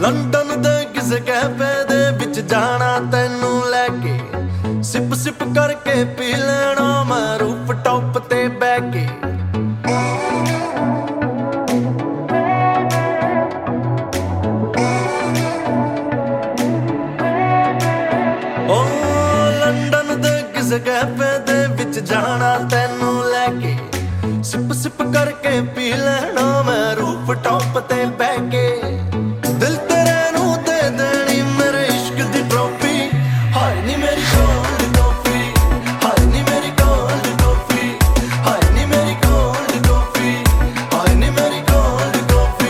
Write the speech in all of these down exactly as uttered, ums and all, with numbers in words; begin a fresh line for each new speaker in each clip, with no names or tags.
London दे किसे cafe दे विच जाना तैनू लैके, सिप सिप करके पी लेना मैं रूफ टॉप ते बह के। ओ लंदन दे किसे कैफे दे विच जाना तैनू लैके, सिप सिप करके पी लेना मैं रूफ टॉप ते बह के। दिल तेरे नू दे देनी मेरे इश्क दी ट्रॉफी, हाय नी मेरी गोल्ड टॉफी, हाय नी मेरी गोल्ड टॉफी, हाय नी मेरी गोल्ड टॉफी, हाय नी मेरी गोल्ड टॉफी।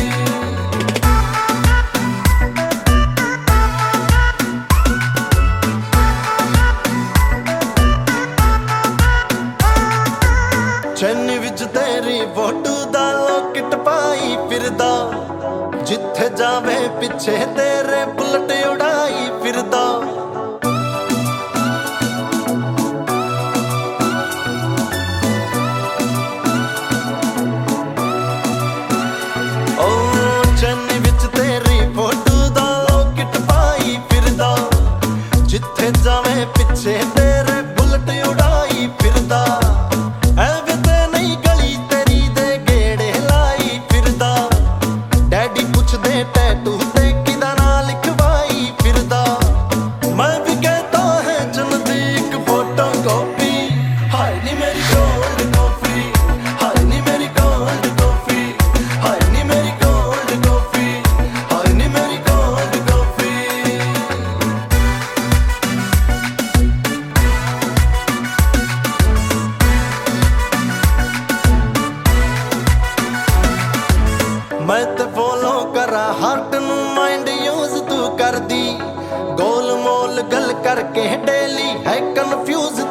चैनी विच तेरी फोटो दा लॉकेट पाई फिरदा, जिथे जावे पिछे तेरे बुलट उड़ाई फिरदा। ओ चैनी विच तेरी फोटो दा लॉकेट पाई फिरदा, जिथे जावे पिछे तेरे बुलट उड़ाई फिरदा। टैटू ते किदा ना लिखवाई फिरदा, मैं भी कहता है जल्दी एक फोटो कॉपी, हाय नी मेरी गोल्ड कॉफी, हाय नी मेरी गोल्ड कॉफी, हाय नी मेरी गोल्ड कॉफी, हाय नी मेरी गोल्ड कॉफी। मैं ते फॉलो करा हार्ट नू माइंड यूज तू कर दी, गोल मोल गल करके डेली है कन्फ्यूज